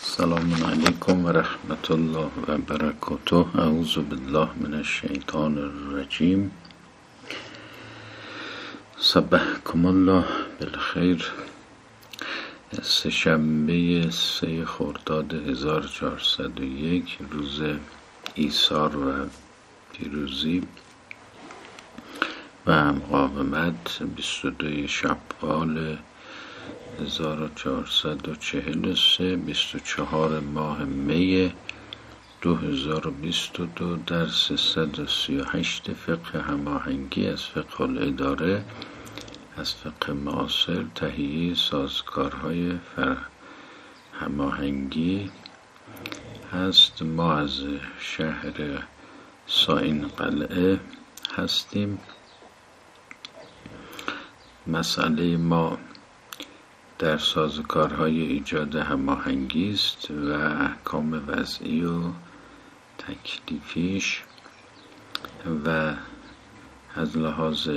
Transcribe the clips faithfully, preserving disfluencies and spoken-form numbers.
السلام علیکم و رحمت الله و برکاته. اعوذ بالله من الشیطان الرجیم. صبحکم الله بالخیر. سه‌شنبه سه خرداد هزار و چهارصد و یک، روز ایثار و پیروزی و مقاومت، بیست و دو شوال هزار و چهارصد و چهل و سه، بیست و چهار ماه می دو هزار و بیست و دو، در سیصد و سی و هشت فقه هماهنگی از فقه الاداره از فقه معاصر، تهیه سازگارهای فر هماهنگی هست. ما از شهر ساین قلعه هستیم. مسئله ما در سازوکارهای ایجاد هماهنگی است و احکام وضعی و تکلیفیش و از لحاظ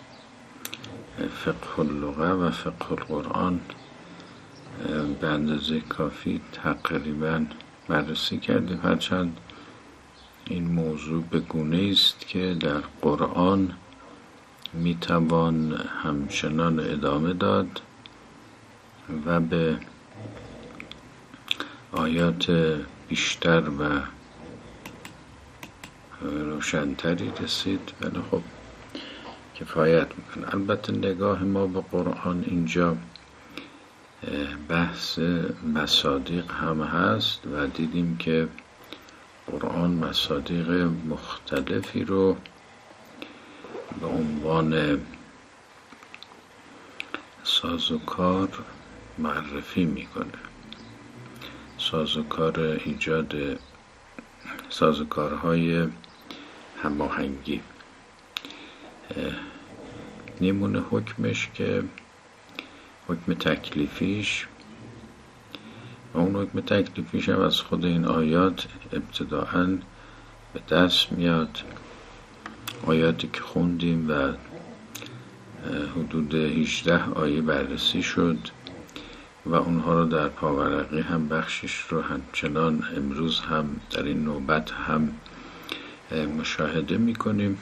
فقه اللغه و فقه القرآن به اندازه کافی تقریبا بررسی کردیم، هرچند این موضوع به گونه است که در قرآن میتوان همچنان ادامه داد و به آیات بیشتر و روشنتری رسید، ولی خب کفایت میکنه. البته نگاه ما به قرآن اینجا بحث مصادیق هم هست و دیدیم که قرآن مصادیق مختلفی رو به عنوان سازوکار معرفی میکنه. سازوکار ایجاد سازوکارهای هماهنگی. نمونه حکمش که حکم تکلیفیش و اون حکم تکلیفیش هم از خود این آیات ابتداءً به دست میاد. آیاتی که خوندیم و حدود هجده آیه بررسی شد و اونها رو در پاورقی هم بخشش رو همچنان امروز هم در این نوبت هم مشاهده میکنیم.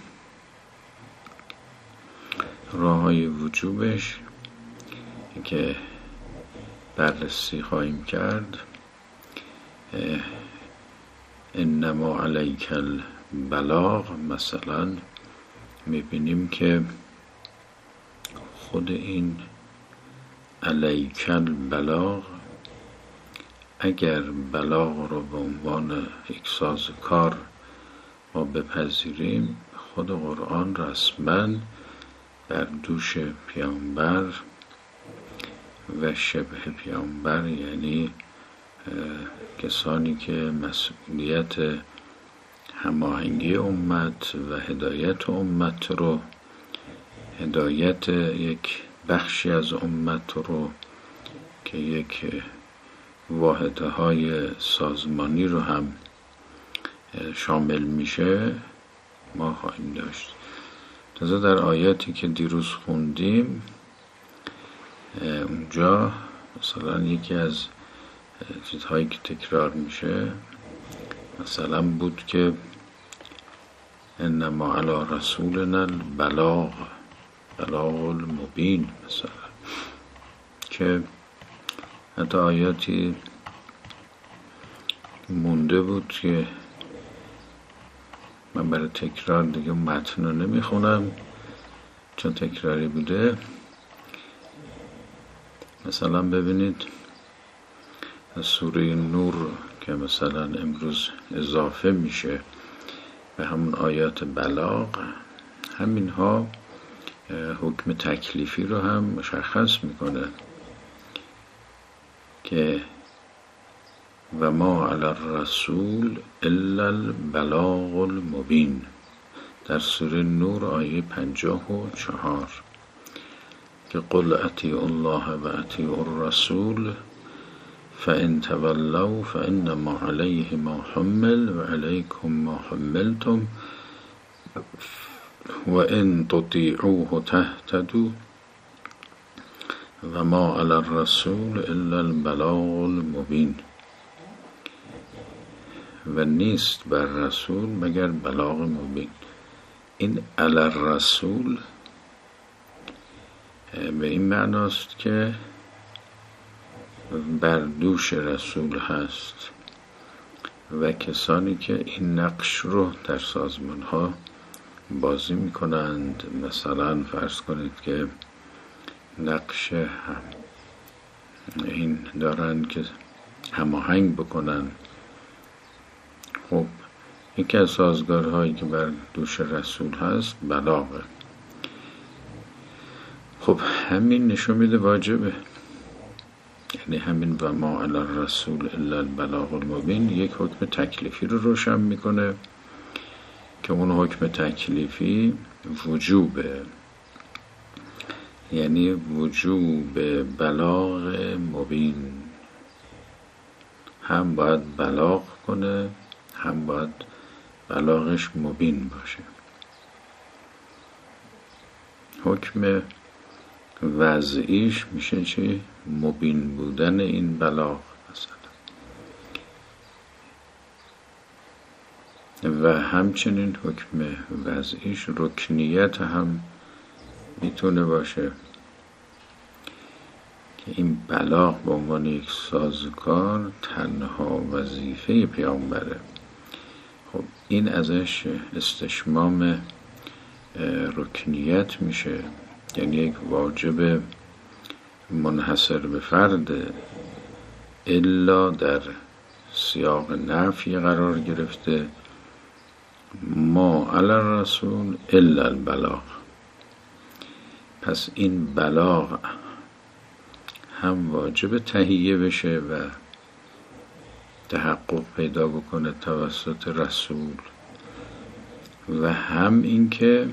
راه های وجوبش که بررسی خواهیم کرد. انما علیک البلاغ، مثلا میبینیم که خود این علیک البلاغ، اگر بلاغ رو به عنوان یک سازوکار ما بپذیریم، خود قرآن رسما بر دوش پیامبر و شبه پیامبر، یعنی کسانی که مسئولیت هماهنگی امت و هدایت امت رو هدایت یک بخشی از امت رو که یک واحده های سازمانی رو هم شامل میشه ما خواهیم داشت. تازه در آیاتی که دیروز خوندیم اونجا مثلا یکی از چیزهایی که تکرار میشه مثلا بود که انما علی رسولنا البلاغ بلاغ المبین، مثلا که حتی آیاتی مونده بود که من برای تکرار دیگه متن رو نمیخونم چون تکراری بوده. مثلا ببینید از سوره نور که مثلا امروز اضافه میشه به همون آیات بلاغ، همین ها حکم تکلیفی رو هم مشخص میکنه که و ما علی الرسول الا البلاغ المبین، در سوره نور آیه پنجاه و چهار که قل اطیعوا الله و اطیعوا الرسول فان تولوا فانما علیه ما حمل و علیکم ما حملتم و ان تطیعوه تهتدوا و ما علی الرسول الا البلاغ المبین. و نیست بر رسول مگر بلاغ مبین. این علی الرسول به این معناست که بر دوش رسول هست و کسانی که این نقش رو در سازمان ها بازی می کنند. مثلا فرض کنید که نقش هم این دارن که هماهنگ بکنن. خب یکی از سازگارهایی که بر دوش رسول هست بلاغه. خب همین نشون میده واجبه، یعنی همین و ما علی الرسول الا البلاغ المبین یک حکم تکلیفی رو روشن میکنه که اون حکم تکلیفی وجوبه، یعنی وجوب بلاغ مبین. هم باید بلاغ کنه، هم باید بلاغش مبین باشه. حکم وضعیش میشه چی؟ مبین بودن این بلاغ مثلا. و همچنین حکم وضعیش رکنیت هم میتونه باشه که این بلاغ به عنوان یک سازگار تنها وظیفه پیامبره. خب این ازش استشمام رکنیت میشه، یعنی یک واجب منحصر به فرد، الا در سیاق نفی قرار گرفته ما علی الرسول الا البلاغ. پس این بلاغ هم واجب تهیه بشه و تحقق پیدا بکنه توسط رسول، و هم این که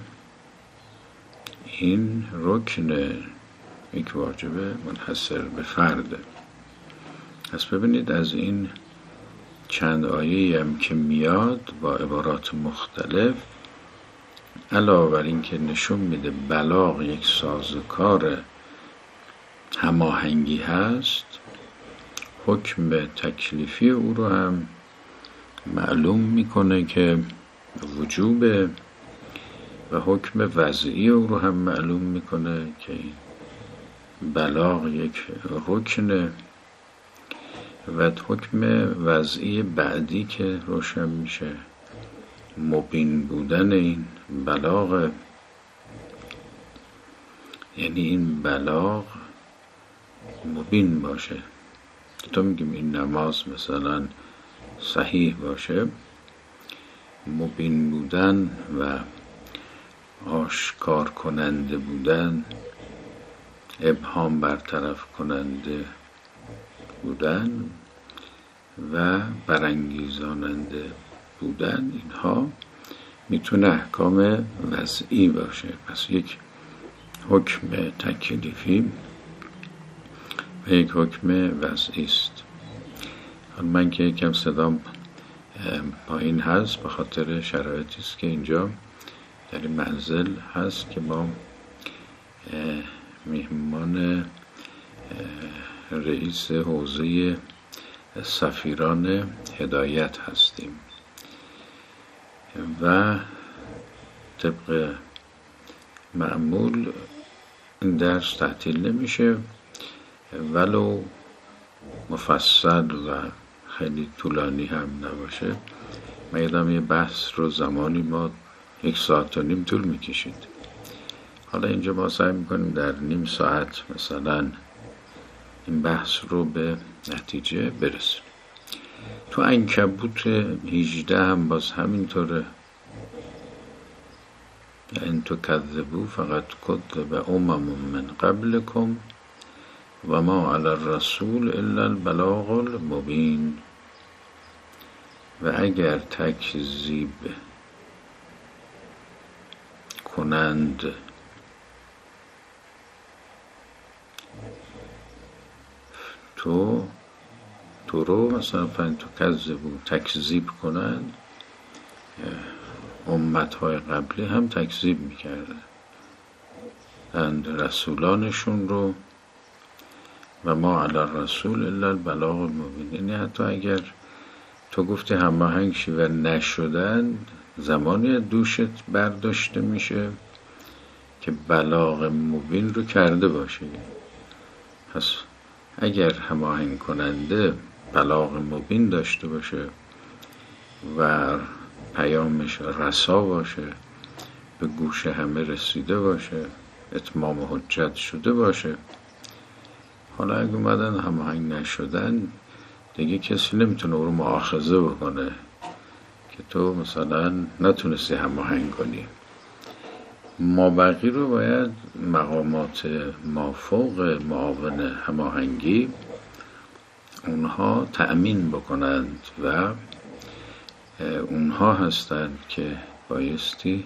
این رکن یک واجب منحصر به فرده. پس ببینید از این چند آیه هم که میاد با عبارات مختلف، علاوه بر این که نشون میده بلاغ یک سازوکار هماهنگی هست، حکم تکلیفی او رو هم معلوم میکنه که وجوبه، و حکم وضعی او رو هم معلوم میکنه که بلاغ یک رکنه، و حکم وضعی بعدی که روشن میشه مبین بودن این بلاغ، یعنی این بلاغ مبین باشه. تو میگیم این نماز مثلا صحیح باشه، مبین بودن و آشکار کننده بودن، ابهام برطرف کننده بودن و برانگیزاننده بودن، اینها میتونه احکام وضعی باشه. پس یک حکم تکلیفی و یک حکم وضعی است. من که یکم صدام پایین هست به خاطر شرایطی است که اینجا در این منزل هست که ما میهمان رئیس حوزه سفیران هدایت هستیم و طبق معمول این درس تعطیل نمیشه، ولو مفصل و خیلی طولانی هم نباشه. من یادم یه بحث رو زمانی ما یک ساعت و نیم طول میکشید. حالا اینجا ما سعی میکنیم در نیم ساعت مثلا این بحث رو به نتیجه برسیم. تو عنکبوت هجده هم باز همینطوره. ان تکذبوا فقد کذب امم من قبلکم و ما علی الرسول الا البلاغ المبین. و اگر تکذیب کنند تو تو رو مثلا فن تکذبوا تکذیب کنند، امتهای قبلی هم تکذیب میکردن اند رسولانشون رو، و ما علی الرسول الا البلاغ المبین. یعنی حتی اگر تو گفتی هماهنگ شی و نشدن، زمانی دوشت برداشته میشه که بلاغ مبین رو کرده باشی. پس اگر هماهنگ کننده بلاغ مبین داشته باشه و پیامش رسا باشه، به گوش همه رسیده باشه، اتمام حجت شده باشه، حالا اگه اومدن هماهنگ نشدن، دیگه کسی نمیتونه او رو مؤاخذه بکنه که تو مثلا نتونستی هماهنگ کنی. مابقی رو باید مقامات مافوق معاون هماهنگی اونها تأمین بکنند و اونها هستند که بایستی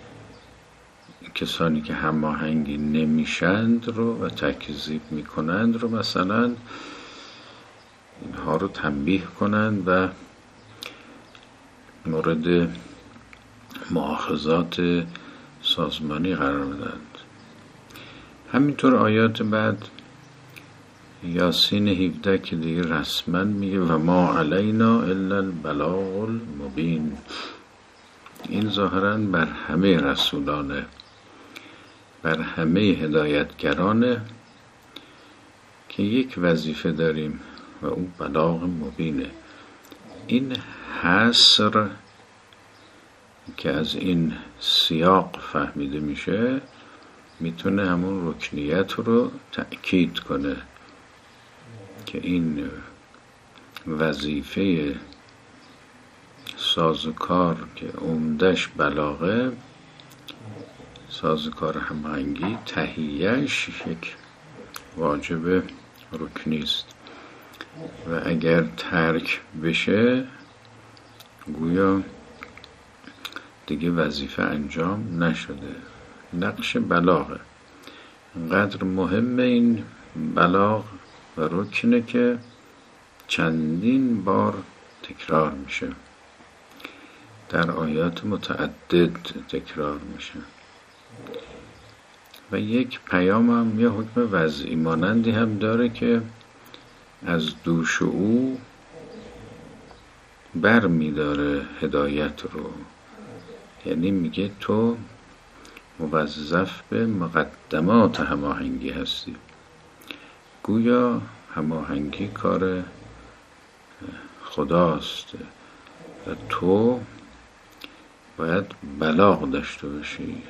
کسانی که هماهنگی نمیشند رو و تکذیب میکنند رو مثلا اینها رو تنبیه کنند و مورد مؤاخذات سازمانی قرار بدند. همینطور آیات بعد یاسین هفده که دیگه رسما میگه و ما علینا الا البلاغ المبین. این ظاهرا بر همه رسولانه، بر همه هدایتگرانه که یک وظیفه داریم و او بلاغ مبینه. این حصر که از این سیاق فهمیده میشه میتونه همون رکنیت رو تأکید کنه که این وظیفه سازوکار که عمدش بلاغه، سازوکار هماهنگی، تهیهش یک واجب رکنی است و اگر ترک بشه گویا دیگه وظیفه انجام نشده. نقش بلاغه انقدر مهمه این بلاغ و رکنه که چندین بار تکرار میشه، در آیات متعدد تکرار میشه و یک پیام هم یا حکم وضعی مانندی هم داره که از دوش او بر میداره هدایت رو. یعنی میگه تو موظف به مقدمات هماهنگی هستی. گویا هماهنگی کار خداست و تو باید بلاغ داشته باشی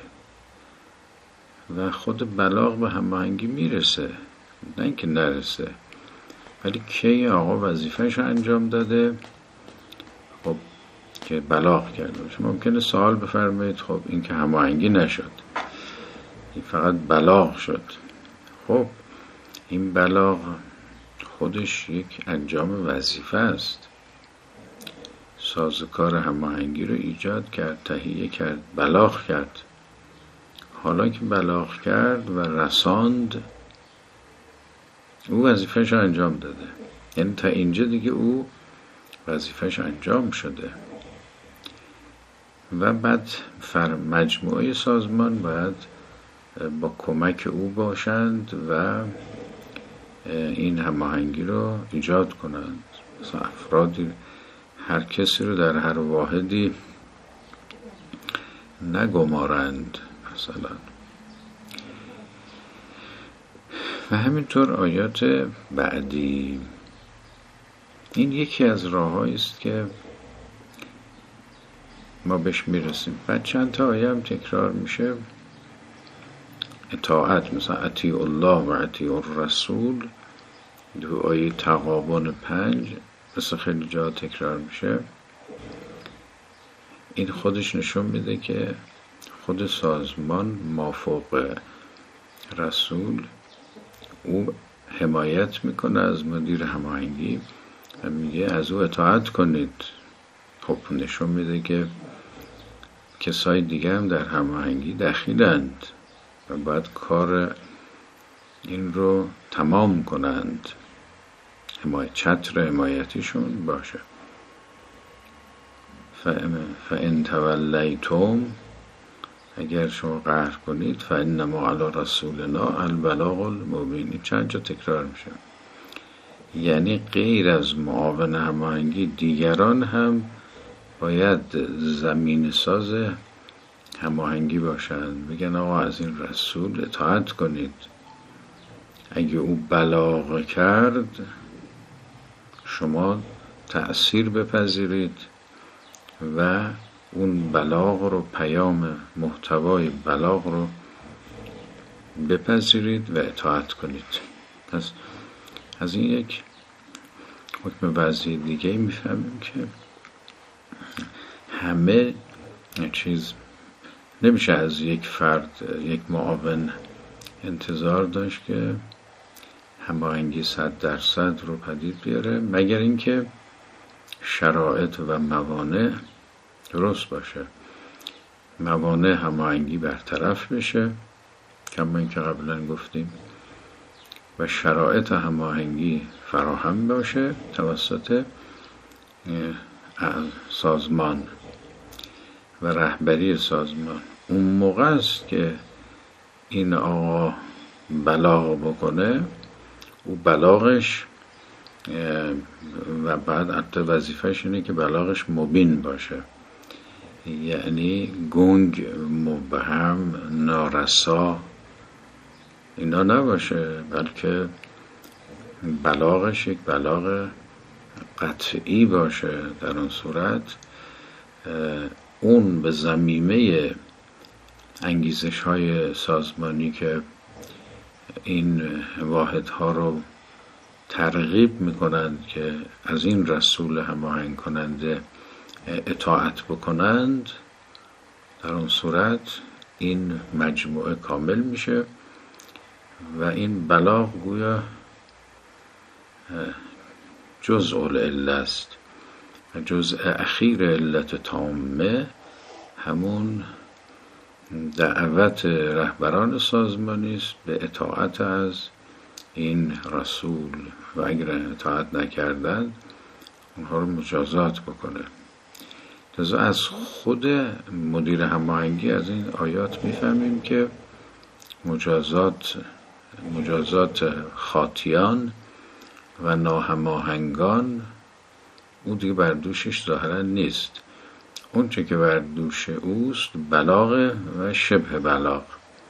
و خود بلاغ به هماهنگی میرسه، نه اینکه نرسه. ولی کی آقا وظیفه‌ش رو انجام داده؟ خب که بلاغ کرده باشه. ممکنه سوال بفرمایید خب این که هماهنگی نشد، این فقط بلاغ شد. خب این بلاغ خودش یک انجام وظیفه است. سازوکار هماهنگی رو ایجاد کرد، تهیه کرد، بلاغ کرد. حالا که بلاغ کرد و رساند، او وظیفه‌اش انجام داده. یعنی تا اینجا دیگه او وظیفه‌اش انجام شده و بعد فر مجموعه سازمان باید با کمک او باشند و این هماهنگی رو ایجاد کنند. مثلا افرادی، هر کسی رو در هر واحدی نگمارند مثلا. و همینطور آیات بعدی، این یکی از راه‌هایی است که ما بهش میرسیم. بعد چند تا آیه هم تکرار میشه، اطاعت، مثلا اطیع الله و اطیع الرسول، دو آیه تغابن پنج مثل خیلی جا تکرار میشه. این خودش نشون میده که خود سازمان مافوق رسول او حمایت میکنه از مدیر هماهنگی و میگه از او اطاعت کنید. خب نشون میده که کسای دیگه هم در هماهنگی دخیلند و باید کار این رو تمام کنند، حمایت چتر حمایتیشون باشه. فَإِن تَوَلَّيْتُمْ، اگر شما قهر کنید، فَإِنَّمَا عَلَى رَسُولِنَا الْبَلَاغُ الْمُبِینِ. چند جا تکرار میشه. یعنی غیر از معاون هماهنگی دیگران هم باید زمین ساز هماهنگی باشند. بگن آقا از این رسول اطاعت کنید، اگه او بلاغ کرد شما تأثیر بپذیرید و اون بلاغ رو، پیام محتوای بلاغ رو بپذیرید و اطاعت کنید. پس از این یک حکم وضعی دیگه میفهمیم که همه چیز نمیشه از یک فرد، یک معاون انتظار داشت که هماهنگی صد درصد رو پدید بیاره، مگر اینکه شرایط و موانع درست باشه، موانع هماهنگی برطرف بشه کما اینکه قبلا گفتیم و شرایط هماهنگی فراهم باشه توسط سازمان و رهبری سازمان. اون موقع است که این آقا بلاغ بکنه، او بلاغش و بعد حتی وظیفهش اینه که بلاغش مبین باشه، یعنی گنگ، مبهم، نارسا اینا نباشه، بلکه بلاغش یک بلاغ قطعی باشه. در اون صورت اون به ضمیمه انگیزش های سازمانی که این واحدها رو ترغیب میکنند که از این رسول هماهنگ کننده اطاعت بکنند، در اون صورت این مجموعه کامل میشه و این بلاغ گویا جزء العله است و جزء اخیر علت تامه همون دعوت رهبران سازمانی است به اطاعت از این رسول و اگر اطاعت نکردند اونها رو مجازات بکنه. لذا از خود مدیر هماهنگی از این آیات میفهمیم که مجازات مجازات خاطیان و ناهماهنگان او دیگه بر دوشش ظاهرا نیست. اون چه که بر دوش اوست بلاغ و شبه بلاغ.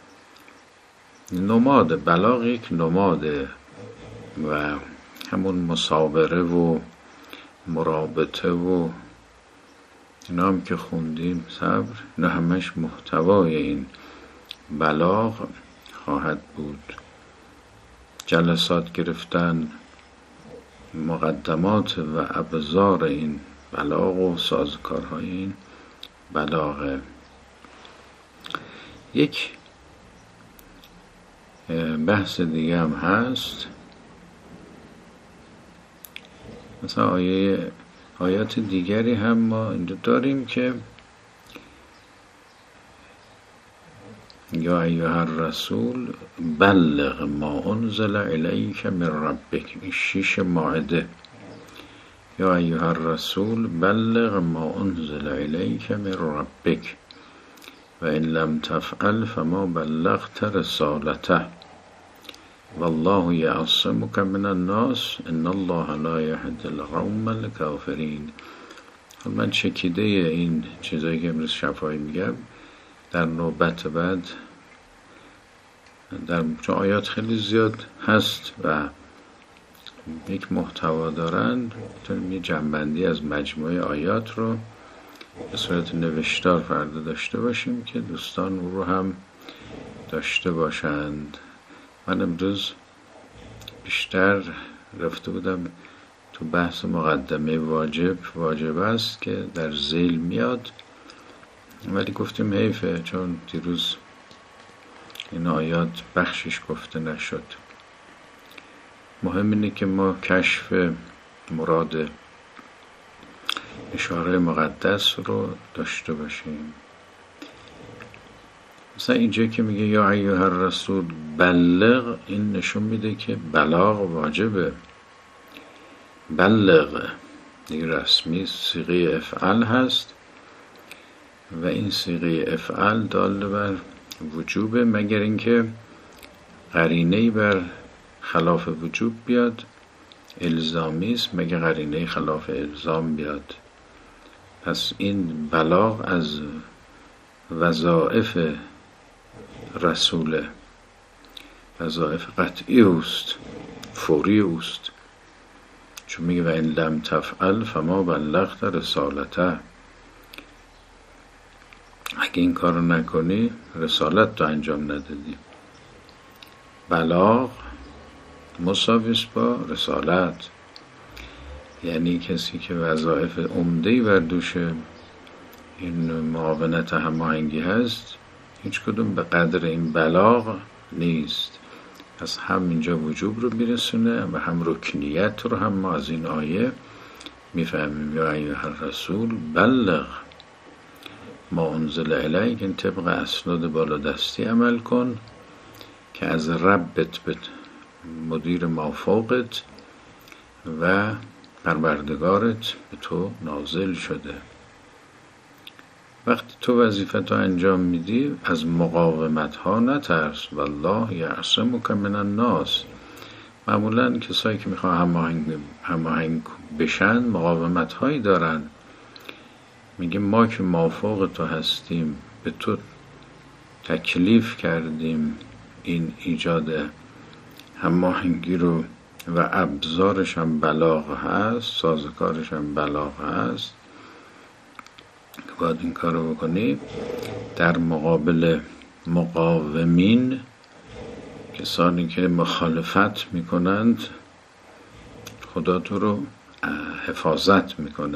نماد بلاغ یک نماده و همون مصابره و مرابطه و اینا هم که خوندیم، صبر، اینا همش محتوای این بلاغ خواهد بود. جلسات گرفتن، مقدمات و ابزار این بلاغ و سازوکارهای این بلاغه. یک بحث دیگه هم هست، مثلا آیه آیات دیگری هم ما اینجا داریم که یا ایها الرسول بلغ ما انزل الیک من ربک، این شیش مائده. یا ایها الرسول بلغ ما انزل الیک من ربک و ان لم تفعل فما بلغت رسالته والله یعصمک من الناس ان الله لا یهدی القوم الکافرین. من چکیده این چیزایی که امروز شفایی میگم در نوبت بعد، در چون آیات خیلی زیاد هست و یک محتوا دارند، میتونیم یه جنبندی از مجموعه آیات رو به صورت نوشتار فردا داشته باشیم که دوستان او رو هم داشته باشند. من امروز بیشتر رفته بودم تو بحث مقدمه واجب واجب است که در ذیل میاد، ولی گفتیم حیفه چون دیروز این آیات بخشش گفته نشد. مهم اینه که ما کشف مراد اشاره مقدس رو داشته باشیم. مثلا اینجا که میگه یا ایها الرسول بلغ، این نشون میده که بلاغ واجبه. بلغ دیگه رسمی صیغه افعل هست و این صیغه افعل دال بر وجوبه، مگر اینکه قرینه‌ای بر خلاف وجوب بیاد الزامی است مگه قرینه خلاف الزام بیاد. پس این بلاغ از وظایف رسوله، وظایف قطعی اوست، فوری اوست، چون میگه و این لم تفعل فما بلغت رسالته، اگه این کار رو نکنی رسالت تو انجام ندادی. بلاغ مساویس با رسالت، یعنی کسی که وظایف عمده‌ای بر دوش این معاونت هماهنگی هست هیچ کدوم به قدر این بلاغ نیست. پس هم اینجا وجوب رو میرسونه و هم رکنیت رو هم ما از این آیه میفهمیم. یا ایها الرسول بلغ ما انزل الیک، این طبق اسناد بالا دستی عمل کن که از ربت به مدیر مافوقت و پروردگارت به تو نازل شده. وقتی تو وظیفت رو انجام میدی از مقاومت ها نترس، والله یعصمک من الناس. معمولا کسایی که میخوان هماهنگ هماهنگ بشن مقاومت هایی دارن. میگه ما که مافوق تو هستیم، به تو تکلیف کردیم این ایجاد هماهنگی رو و ابزارش هم بلاغ هست، سازوکارش هم بلاغ هست، باید این کار رو بکنی. در مقابل مقاومین، کسانی که مخالفت میکنند، خدا تو رو حفاظت میکنه،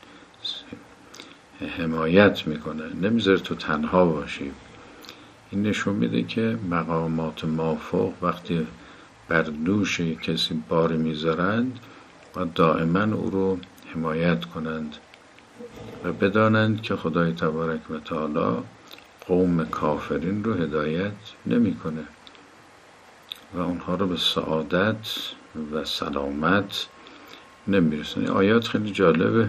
حمایت میکنه، نمیذاره تو تنها باشی. این نشون میده که مقامات مافوق وقتی بر دوش کسی بار میذارند و دائما او رو حمایت کنند و بدانند که خدای تبارک و تعالی قوم کافرین رو هدایت نمیکنه و اونها رو به سعادت و سلامت نمیرسونه. آیات خیلی جالبه.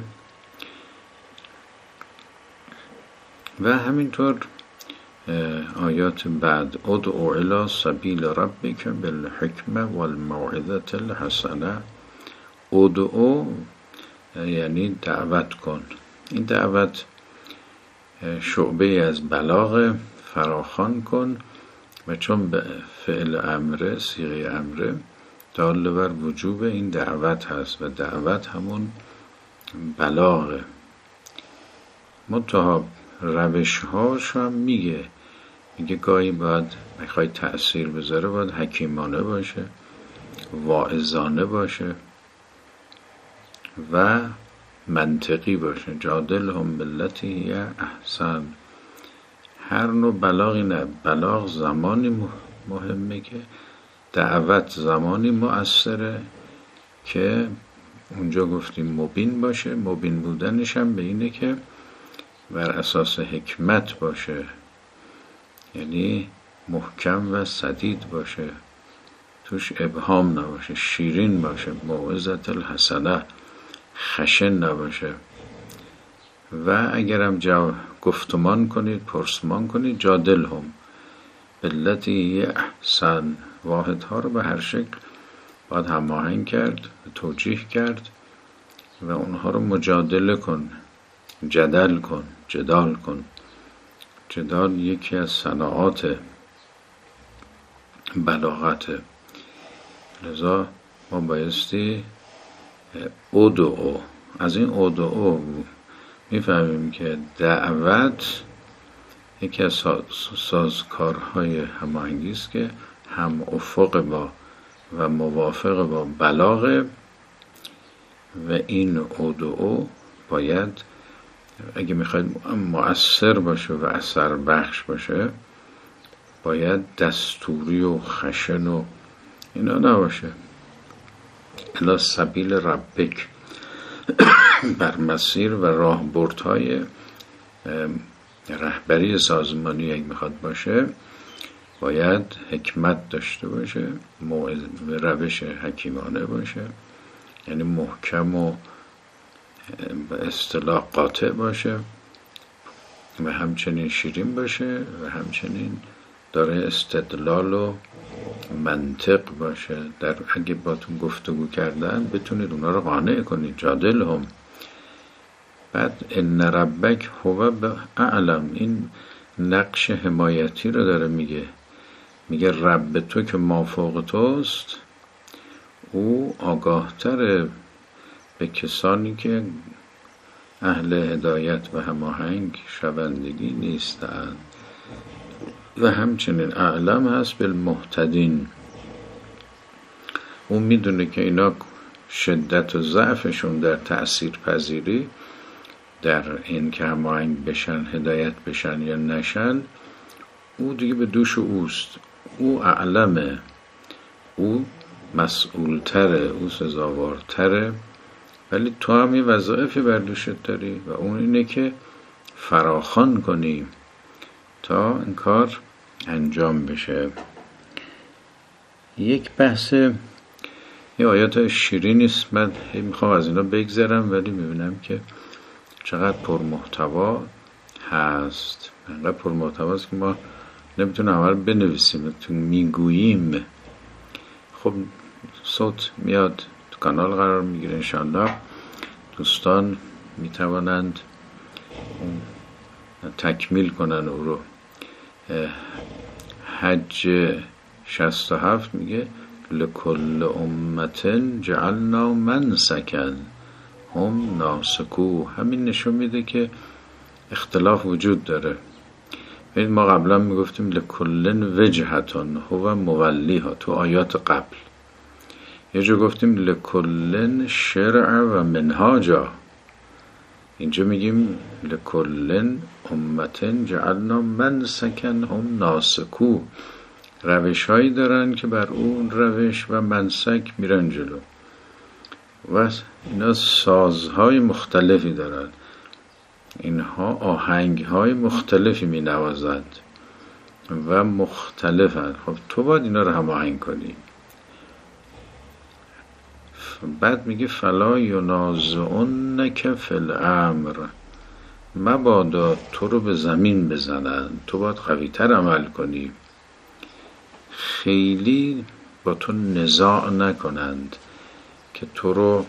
و همینطور آیات بعد ادعو الی سبیل ربک بالحکمه والموعظه الحسنه. ادعو یعنی دعوت کن. این دعوت شعبه از بلاغ، فراخوان کن، و چون به فعل امره، صیغه امره، دال بر وجوب این دعوت هست و دعوت همون بلاغه. منتها روش هاش هم میگه میگه گاهی باید میخوای تأثیر بذاره باید حکیمانه باشه، واعظانه باشه و منطقی باشه. جادلهم بالتی هی احسن. هر نوع بلاغی نه. بلاغ زمانی مهمه که دعوت زمانی مؤثره که اونجا گفتیم مبین باشه. مبین بودنش هم به اینه که بر اساس حکمت باشه، یعنی محکم و سدید باشه، توش ابهام نباشه، شیرین باشه، موعظه الحسنه، خشن نباشه. و اگرم جا گفتمان کنید، پرسمان کنید، جادلهم بالتی احسن. واحدها رو به هر شکل باید هماهنگ کرد، توجیه کرد و اونها رو مجادله کن، جدل کن، جدال کن. جدال یکی از صناعات بلاغته. لذا ما بایستی ادعو. از این ادعو میفهمیم که دعوت یکی از سازکارهای هماهنگی است که هم افق با و موافق با بلاغه و این ادعو باید اگه میخواید مؤثر باشه و اثر بخش باشه باید دستوری و خشن و اینا نباشه. الی سبیل ربک، بر مسیر و راهبردهای رهبری سازمانی اگه میخواد باشه باید حکمت داشته باشه، روش حکیمانه باشه، یعنی محکم و به اصطلاح قاطع باشه و همچنین شیرین باشه و همچنین داره استدلال و منطق باشه، در اگه باتون گفتگو کردن بتونید اونا رو قانع کنید. جادل هم. بعد ان ربک هو اعلم، این نقش حمایتی رو داره میگه. میگه رب تو که مافوق توست، او آگاهتره به کسانی که اهل هدایت و هماهنگ شوندگی نیستند. و همچنین اعلم هست بالمهتدین، اون میدونه که اینا شدت و ضعفشون در تأثیر پذیری در این که هماهنگ بشن، هدایت بشن یا نشن، او دیگه به دوش اوست. او اعلمه، او مسئولتره، او سزاوارتره، ولی تو هم یه وظایفی بر دوشت داری و اون اینه که فراخوان کنی تا این کار انجام بشه. یک بحث، یه آیات شیرین است، من میخوام از اینا بگذرم ولی میبینم که چقدر پرمحتوا هست. انقدر پرمحتوا است که ما نمیتونیم همه رو بنویسیم، تو میگوییم. خب صوت میاد تو کانال قرار میگیره، انشالله دوستان میتوانند تکمیل کنن او رو. حج شصت و هفت میگه لکل امت جعلنا منسکا هم ناسکو. همین نشون میده که اختلاف وجود داره. ما قبلا میگفتیم لکل وجهتون هو مولیها تو آیات قبل، یه جا گفتیم لکل شرع و منهاجا، اینجا میگیم لکل امت جعلنا منسکا هم ناسکو. روش هایی دارن که بر اون روش و منسک میرن جلو و اینا سازهای مختلفی دارن، اینها آهنگهای مختلفی می نوازند و مختلفن. خب تو باید اینا رو هماهنگ کنی. بعد میگه فلا ینازعنک فی الامر، مبادا تو رو به زمین بزنن، تو باید قوی تر عمل کنی، خیلی با تو نزاع نکنند که تو رو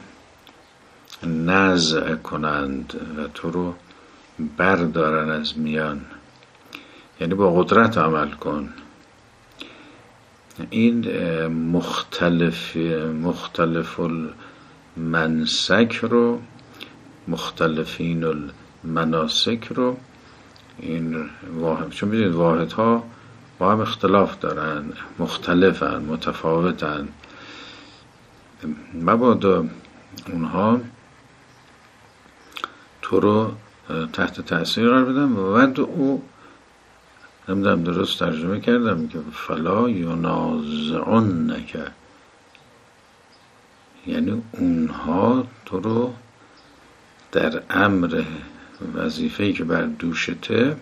نزع کنند و تو رو بردارن از میان، یعنی با قدرت عمل کن. این مختلف مختلف المنسک رو، مختلفین المناسک رو، این واحد، چون میدونید واحدها با هم اختلاف دارن، مختلفن، متفاوتن، مبادا اونها تو رو تحت تأثیر قرار بدم. و بعد او نمیدونم درست ترجمه کردم که فلا ینازعنک، یعنی اونها تو رو در امر وظیفه‌ای که بر دوشته،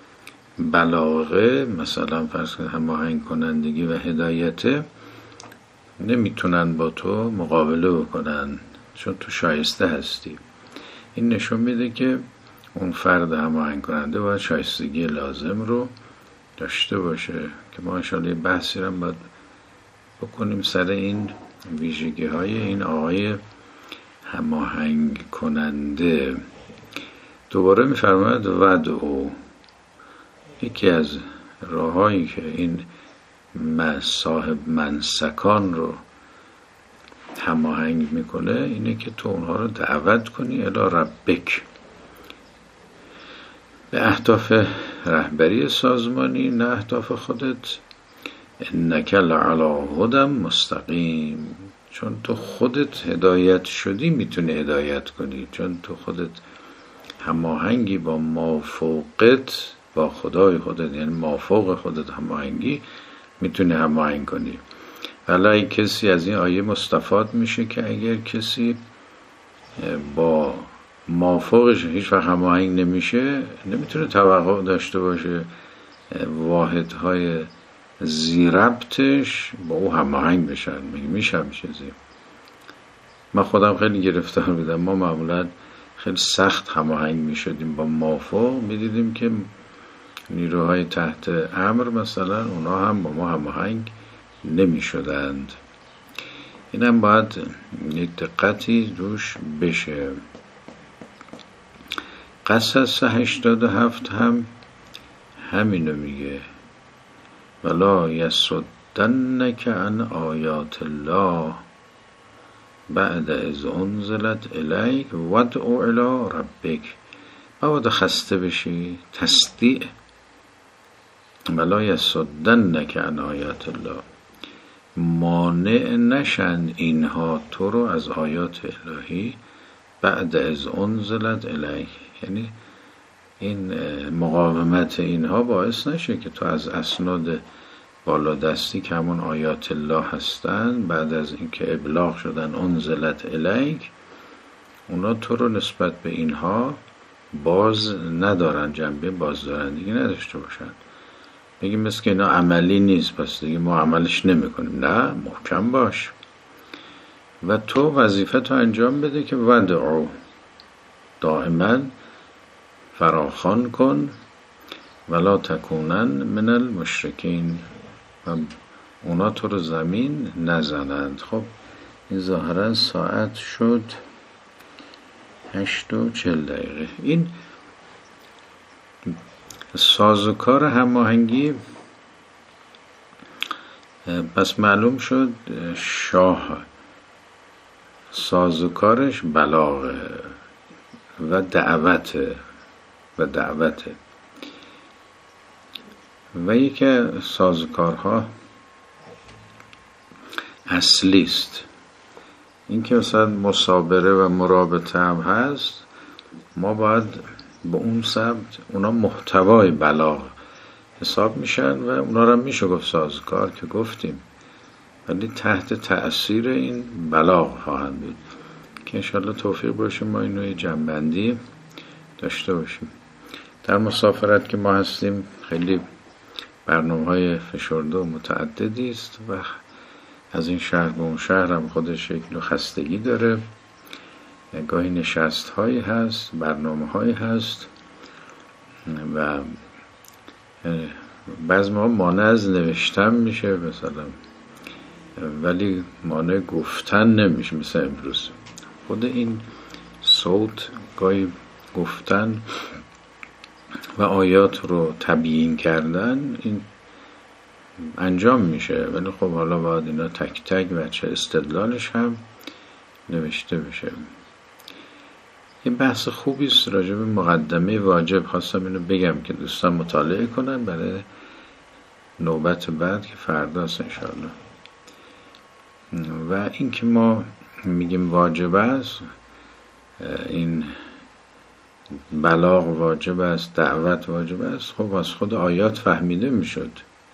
بلاغه مثلا فرض کنید هماهنگ کنندگی و هدایته، نمیتونن با تو مقابله بکنن چون تو شایسته هستی. این نشون میده که اون فرد هماهنگ کننده باید شایستگی لازم رو داشته باشه که ما انشاءالله بحثی رو باید بکنیم سر این ویژگی های این آقای هماهنگ کننده. دوباره میفرماید ودعو، یکی از راهایی که این صاحب منسکان رو هماهنگ میکنه اینه که تو اونها رو دعوت کنی الی ربک، به اهداف رهبری سازمانی، نه اهداف خودت. انک لعلی هدی مستقیم، چون تو خودت هدایت شدی میتونی هدایت کنی، چون تو خودت هماهنگی با مافوقت، با خدای خودت، یعنی مافوق خودت هماهنگی میتونی هماهنگ کنی. ولی کسی از این آیه مستفاد میشه که اگر کسی با مافوقش هیچ وقت هماهنگ نمیشه، نمیتونه توقع داشته باشه واحدهای زیربطش با او هماهنگ بشن. میگه میشه همین چیزی. من خودم خیلی گرفتار بودم، ما معمولا خیلی سخت هماهنگ میشدیم با مافوق، میدیدیم که نیروهای تحت امر مثلا اونا هم با ما هماهنگ نمی شدند. این هم باید یک دقتی روش بشه. قصص هشتاد و هفت هم همینو میگه، ولا یصدنک عن آیات الله بعد از انزلت الیک وادع الی ربک. باید خسته بشی، تصدیع. ولا یصدنک عن آیات الله، مانع نشن اینها تو رو از آیات الهی بعد از انزلت الیک. یعنی این مقاومت اینها باعث نشه که تو از اسناد بالا دستی که همون آیات الله هستن بعد از اینکه ابلاغ شدن انزلت الیک، اونا تو رو نسبت به اینها باز ندارن، جنبه بازدارندگی نداشته باشن. بگیم مثل که اینا عملی نیست پس دیگه ما عملش نمی کنیم. نه، محکم باش و تو وظیفه تو انجام بده که ودعو، دائما فراخوان کن، ولا تکونن من المشرکین، و اونا تو رو زمین نزنند. خب این ظاهرا ساعت شد هشت و چل دقیقه. این سازوکار هماهنگی پس معلوم شد شاه سازوکارش بلاغه و دعوت و دعوت و یکی سازوکارها اصلی است. این که مثلا مصابره و مرابطه هم هست، ما باید به اون سمت، اونا محتوای بلاغ حساب میشن و اونا رو میشه گفت سازوکار که گفتیم، ولی تحت تأثیر این بلاغ خواهند بود که انشالله توفیق باشه ما اینو یه جنبندی داشته باشیم. در مسافرت که ما هستیم خیلی برنامه‌های فشرده و متعددی است و از این شهر به اون شهر هم خودش یک نوع خستگی داره. گاهی نشست هایی هست، برنامه هایی هست و بعض ما مانع از نوشتن میشه مثلا، ولی مانع گفتن نمیشه. مثل امروز خود این صوت گاهی گفتن و آیات رو تبیین کردن این انجام میشه، ولی خب حالا باید اینا تک تک و چه استدلالش هم نوشته بشه. این بحث خوبی است راجع به مقدمه واجب. خواستم اینو بگم که دوستان مطالعه کنن برای نوبت بعد که فرداست انشاءالله. و این که ما میگیم واجب است، این بلاغ واجب است، دعوت واجب است، خب از خود آیات فهمیده میشد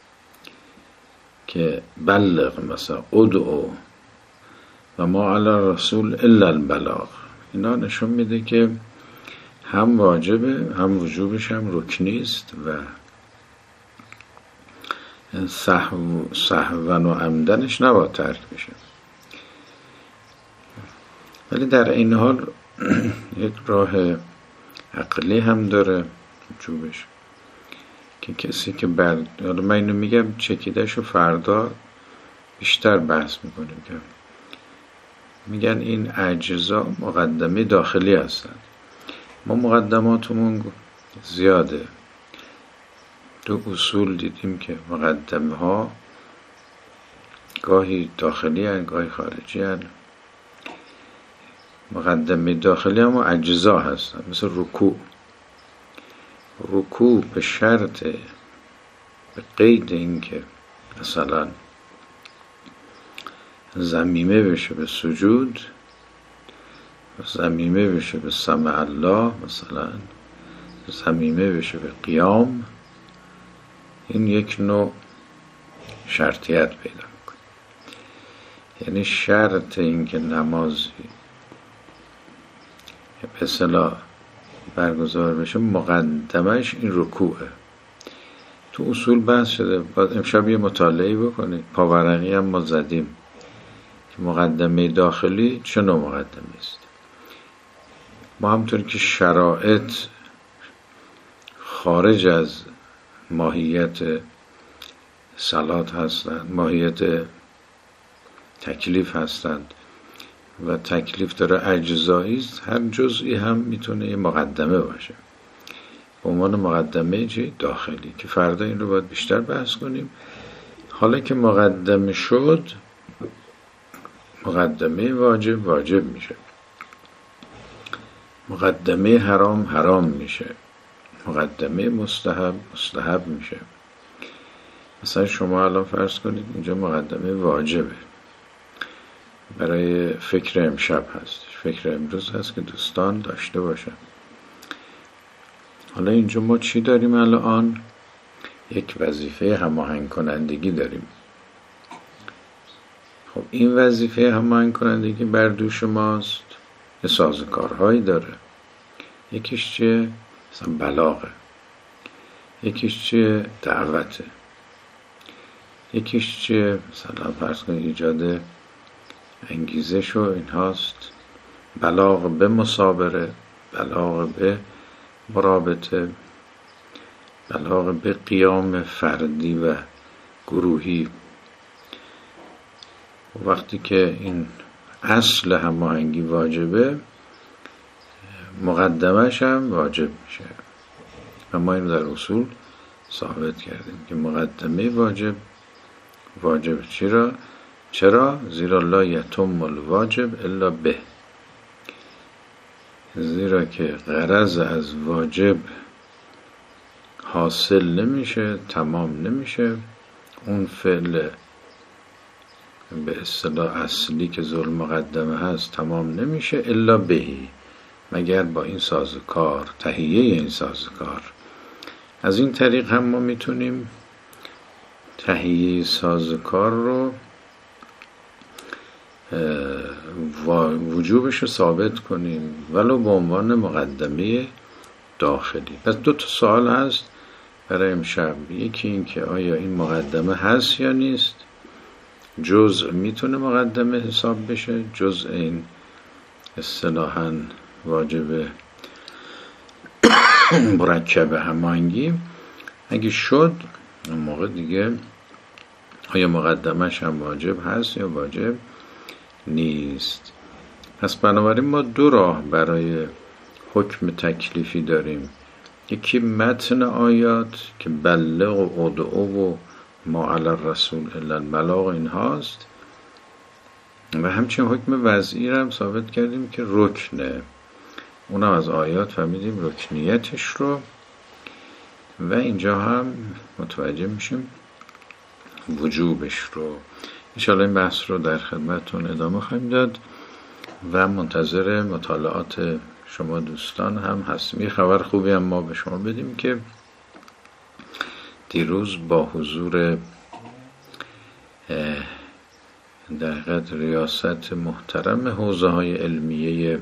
که بلغ مثلا ادعو و ما علی رسول الا البلاغ. اینا نشون میده که هم واجبه هم وجوبش هم رکنی است و سهو سهوا و عمدنش نباید ترک بشه. ولی در این حال یک راه عقلی هم داره وجوبش که کسی که بعد، حالا من اینو میگم چکیدهشو فردا بیشتر بحث میکنیم که میگن این اجزا مقدمه داخلی هستن. ما مقدماتمون زیاده. دو اصول دیدیم که مقدمه ها گاهی داخلی هن گاهی خارجی هن. مقدمه داخلی هم اجزا هستن، مثل رکوع. رکوع به شرط، به قید این که مثلا ضمیمه بشه به سجود، ضمیمه بشه به سمع الله، مثلا ضمیمه بشه به قیام، این یک نوع شرطیت پیدا میکنه. یعنی شرط این که نمازی به اصطلاح برگزار بشه مقدمش این رکوعه. تو اصول بحث شده، باید امشب یه مطالعه بکنید. پاورقی هم ما زدیم که مقدمه داخلی چه نوع مقدمه است. ما همطور که شرایط خارج از ماهیت صلات هستند، ماهیت تکلیف هستند و تکلیف داره اجزایی است. هر جزئی هم میتونه یه مقدمه باشه به عنوان مقدمه چی؟ داخلی، که فردا این رو باید بیشتر بحث کنیم. حالا که مقدمه شد، مقدمه واجب واجب میشه، مقدمه حرام حرام میشه، مقدمه مستحب مستحب میشه. مثلا شما الان فرض کنید اینجا مقدمه واجبه برای فکر امشب هست، فکر امروز هست که دوستان داشته باشن. حالا اینجا ما چی داریم الان؟ یک وظیفه هماهنگ کنندگی داریم. خب این وظیفه هماهنگ کنندگی بر دوش ماست، یه سازوکارهایی داره. یکیش چیه؟ مثلا بلاغه، یکیش چیه؟ دعوته، یکیش چیه؟ مثلا فرض کنید ایجاد انگیزش و این هاست. بلاغ به مثابره، بلاغ به مرابطه، بلاغ به قیام فردی و گروهی. وقتی که این اصل هماهنگی واجبه، مقدمش هم واجب میشه و ما این در اصول ثابت کردیم که مقدمه واجب واجب. چرا؟ چرا؟ زیرا لا یتم الواجب الا به، زیرا که غرض از واجب حاصل نمیشه، تمام نمیشه، اون فعل به اصطلاح اصلی که ذل مقدمه هست تمام نمیشه الا بهی، مگر با این سازوکار، تهیه این سازوکار. از این طریق هم ما میتونیم تهیه سازوکار رو وجوبش رو ثابت کنیم ولو به عنوان مقدمه داخلی. پس دو تا سوال هست برای امشب. یکی این که آیا این مقدمه هست یا نیست؟ جزء میتونه مقدمه حساب بشه، جزء این اصطلاحاً واجب مرکب هماهنگی. اگه شد اون موقع دیگه آیا مقدمش هم واجب هست یا واجب نیست. پس بنابراین ما دو راه برای حکم تکلیفی داریم. یکی متن آیات که بلغ و ادعو و ما علی الرسول الا البلاغ این هاست، و همچنین حکم وضعی رو هم ثابت کردیم که رکنه، اونم از آیات فهمیدیم رکنیتش رو، و اینجا هم متوجه میشیم وجوبش رو. انشاءالله این بحث رو در خدمتتون ادامه خواهیم داد و منتظر مطالعات شما دوستان هم هستیم. یه خبر خوبی هم ما به شما بدیم که دیروز با حضور در حقیقت ریاست محترم حوزه های علمیه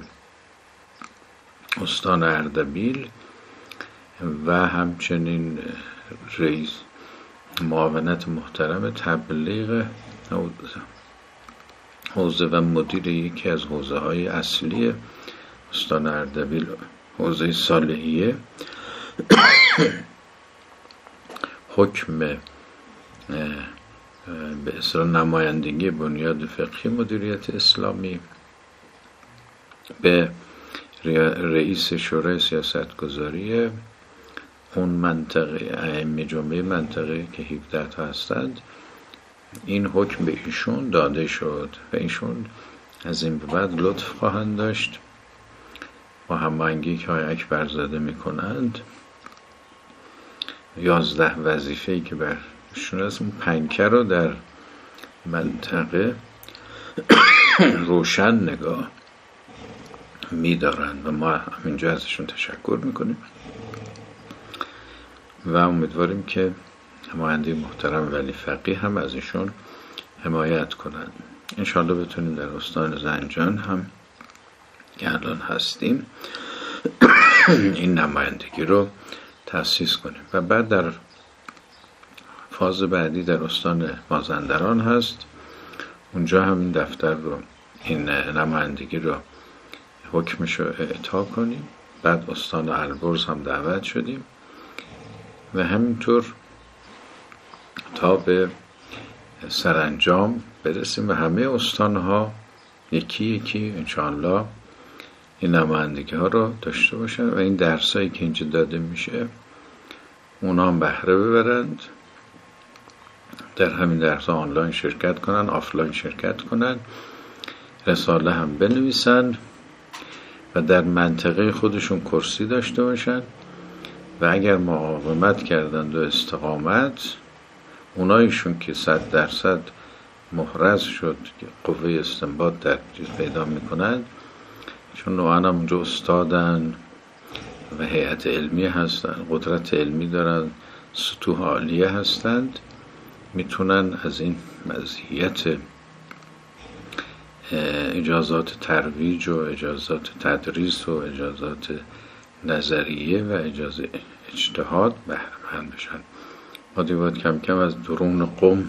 استان اردبیل و همچنین رئیس معاونت محترم تبلیغ حوزه و مدیر یکی از حوزه های اصلی استان اردبیل، حوزه صالحیه، حکم به اصطلاح نمایندگی بنیاد فقهی مدیریت اسلامی به رئیس شورای سیاستگذاری اون منطقه، ائمه جمعه منطقه که هفده تا هستند، این حکم به ایشون داده شد و ایشون از این به بعد لطف خواهند داشت با هماهنگی که های اکبر زاده می کنند یازده وظیفه‌ای که برشون هست، اون پنکه رو در منطقه روشن نگاه می دارند و ما همینجا ازشون تشکر می کنیم و امیدواریم که هماهنگی محترم ولی فقیه هم از ایشون حمایت کنند. انشاءالله بتونیم در استان زنجان هم که الان هستیم این نمایندگی رو تأسیس کنیم و بعد در فاز بعدی در استان مازندران هست، اونجا هم این دفتر رو، این نمایندگی رو حکمش رو اعطا کنیم. بعد استان البرز هم دعوت شدیم و همینطور تا به سرانجام برسیم و همه استانها یکی یکی انشاءالله این نمایندگی ها رو داشته باشن و این درسایی که اینجا داده میشه اونا هم بهره ببرند، در همین درس ها آنلاین شرکت کنن، آفلاین شرکت کنن، رساله هم بنویسن و در منطقه خودشون کرسی داشته باشن و اگر مقاومت کردند و استقامت، اونایشون که صد درصد محرز شد که قوه استنباط در چیز پیدا میکنند، چون نوعا هم اونجا استادن و هیئت علمی هستن، قدرت علمی دارن، سطوح عالیه هستند، میتونن از این مزیت اجازات ترویج و اجازات تدریس و اجازات نظریه و اجازه اجتهاد بهره‌مند بشن. ما دیواد کم کم از درون قم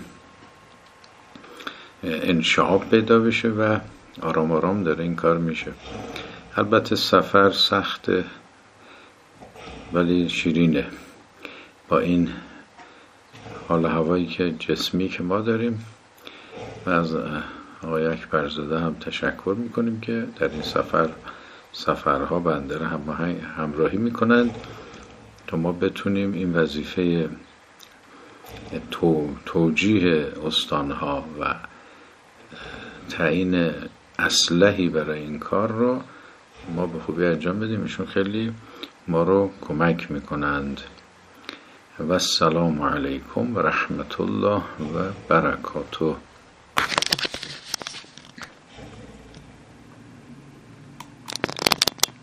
انشعاب پیدا بشه و آرام آرام داره این کار میشه. البته سفر سخته ولی شیرینه، با این حال هوایی که جسمی که ما داریم. و از آقای اکبرزاده هم تشکر میکنیم که در این سفر سفرها بنده را همراهی میکنند تا ما بتونیم این وظیفه تو، توجیه استانها و تعیین اسلحی برای این کار رو ما به خوبی انجام بدیم. ایشون خیلی ما رو کمک میکنند. و السلام علیکم و رحمت الله و برکاته.